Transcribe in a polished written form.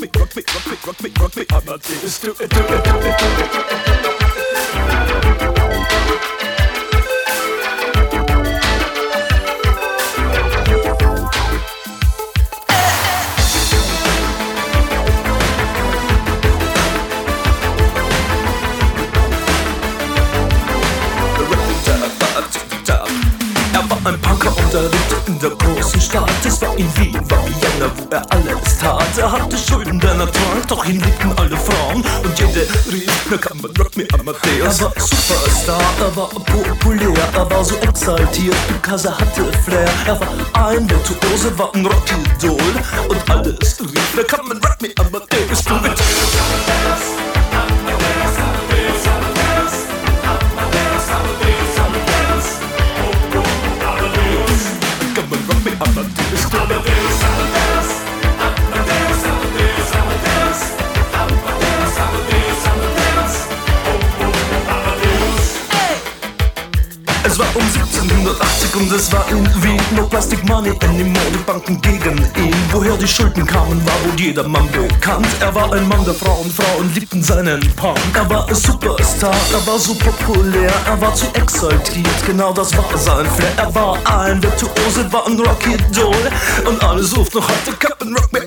rock me, Amadeus, do it, do it, do it, do it. Ein Punker und er lebte in der großen Stadt. Es war in Wien, war Vienna, wo er alles tat. Er hatte Schulden, denn er trank, doch ihn liebten alle Frauen. Und jede rief, na kann man rock me Amadeus. Er war Superstar, er war populär, er war so exaltiert, because er hatte Flair. Er war ein Virtuose, war ein Rockidol. Und alles rief, na kann man rock me Amadeus. Du mit Amadeus, Amadeus, Amadeus, Amadeus, Amadeus, Amadeus, Amadeus, Amadeus, Amadeus, Amadeus. Es war um 1780 und es war in Wien. No plastic money anymore, die Banken gegen ihn. Woher die Schulden kamen, war wohl jedermann bekannt. Er war ein Mann der Frauen, Frauen liebten seinen Punk. Er war ein Superstar, er war so populär, er war zu exaltiert, genau das war sein Flair. Er war ein Virtuose, war ein Rockidol und alle suchten noch heute Captain Rock me